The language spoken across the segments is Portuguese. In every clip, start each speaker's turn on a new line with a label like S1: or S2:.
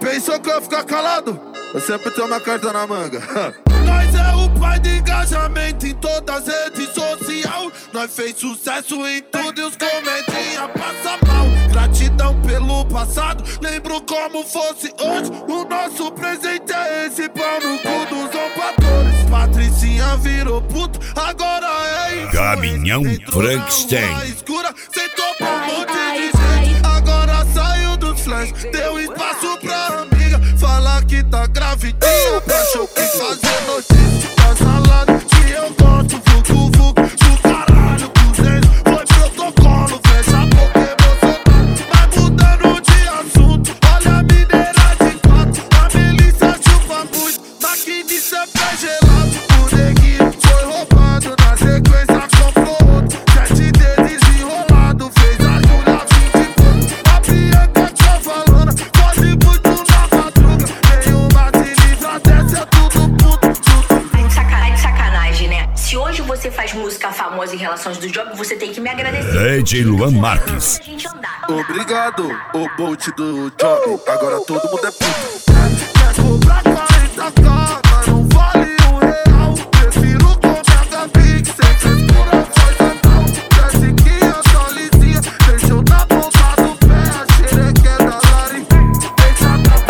S1: pensou que eu ia ficar calado? Eu sempre tenho uma carta na manga. Nós é o pai de engajamento em todas as redes sociais. Nós fez sucesso em tudo e os comentinha passa mal. Gratidão pelo passado, lembro como fosse hoje. O nosso presente é esse, pau no cu dos zombadores. Patricinha virou puto, agora é isso.
S2: Caminhão Frankenstein.
S1: Escura, sentou pra um monte de gente. Agora saiu dos flash, deu espaço pra amiga. Falar que tá gravidinha, achou que fazer notícia. Tá salada, que eu gosto, vucu, vucu. Do caralho, cruzeiro, foi protocolo. Fecha a boca emocionado, vai mudando de assunto. Olha a mineira de quatro, a milícia chupa muito. Maquinista é pé gelado, o neguinho foi roubado. Na sequência comprou outro, 7 dedos enrolado. Fez a Júlia 20 pontos, a Bianca tinha falando. Pode muito na madruga, nenhuma sinistra dessa, é tudo puto.
S3: Tá de sacanagem, né? Se hoje você faz música famosa em relações do job, você tem que me agradecer.
S2: DJ Luan Marques.
S1: Obrigado, o Bolt do job. Agora todo mundo é puto. Quer cobrar 40k, mas não vale R$1. Prefiro comprar da Big, sem frescura, faz anal. Desce que eu sou lisinha, deixou na ponta do pé. A xereca é da Lari, deixa na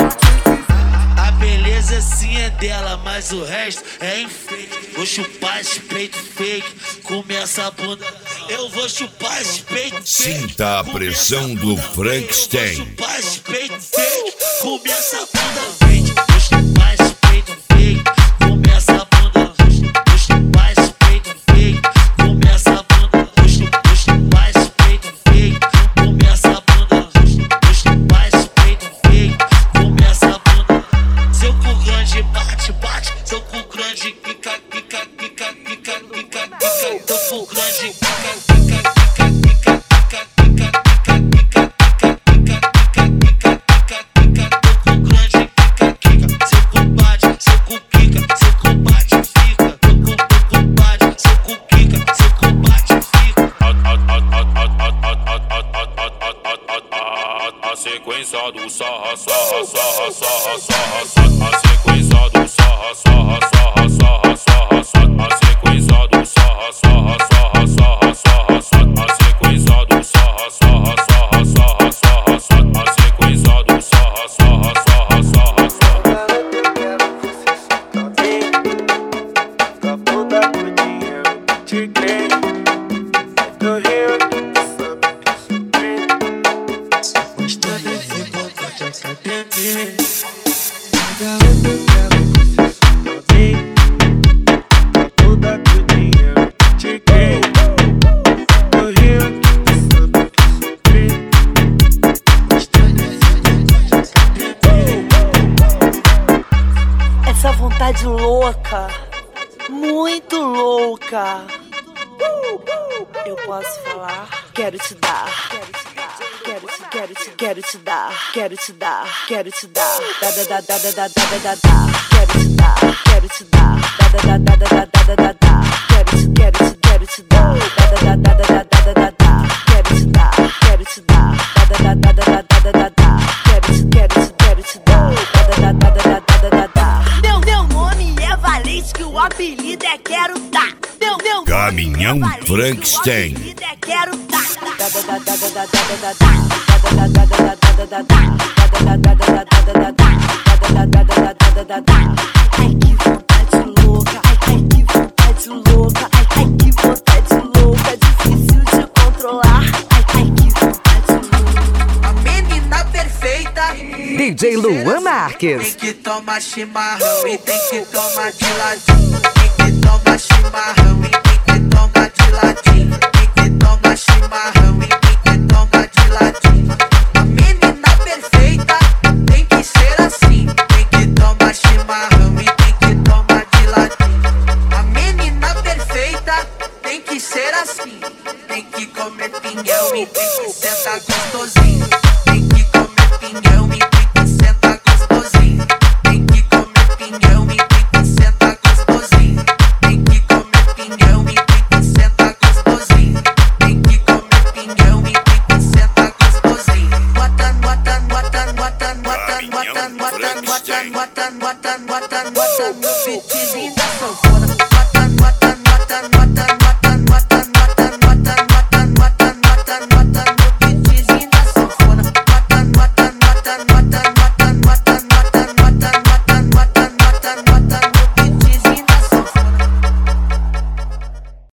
S1: pra
S4: A beleza sim é dela, mas o resto é enfeite. Vou chupar esse peito fake, começa a bunda. Eu vou chupar esse peito fake.
S2: Sinta a pressão do Frankenstein.
S4: Vou chupar esse peito fake, começa a bunda verde. Vou chupar esse peito fake, começa a bunda. Vou chupar esse peito fake, começa a bunda. Vou chupar esse peito fake, começa a bunda. Vou chupar esse peito fake, começa a bunda. Seu cu grande bate, bate. Seu cu grande pica, pica, pica, pica, pica, pica. Seu cu grande pica, pica, pica, pica, pica, pica, pica, pica, pica, pica, pica, pica, pica. Seu cu grande pica, pica. Seu cu bate, seu cu pica, seu cu bate, fica. Seu cu bate, seu cu pica, seu cu bate, fica.
S5: A sequência do sarra, sarra, sarra, sarra, sarra, sarra. A sequência do sarra, sarra, sarra, sarra, sarra, sarra. A sequência do sarra, sarra, sarra, sarra, sarra, sarra. A sequência do sarra, sarra, sarra, sarra, sarra, sarra. A sequência do sarra, sarra, sarra, sarra, sarra.
S6: Acabou da agonia, te creio. Tô rindo,
S7: essa vontade louca, muito louca. Eu posso falar? Quero te dar, quero te dar, quero te dar, quero te dar, quero te dar, da da da da da da da da da, quero te dar, da da da da da da da da, quero te dar, da da da da da da da da, quero te dar, da da da da da da da da, quero te dar, da da da da da da da. Meu nome é Valente, que o apelido é Quero Dar.
S2: Caminhão Frankenstein.
S7: Quero dar. Ai que vontade louca, ai que vontade louca, ai que vontade louca, difícil de controlar. Ai que vontade louca.
S4: A menina perfeita,
S8: DJ Luan Marques.
S4: tem que tomar chimarrão e tem que tomar de ladinho. Tem que tomar chimarrão e tem que tomar de ladinho. Tem que tomar chimarrão e tem que tomar de ladinho. A menina perfeita tem que ser assim. Tem que tomar chimarrão e tem que tomar de ladinho. A menina perfeita tem que ser assim. Tem que comer pinhão e tem que sentar gostosinho. Tem que comer pinhão e tem que sentar gostosinho. Tem que comer pinhão e tem que sentar gostosinho. Tem que comer pinhão e tem que sentar gostosinho. Tem que comer pinhão.
S1: Frankenstein.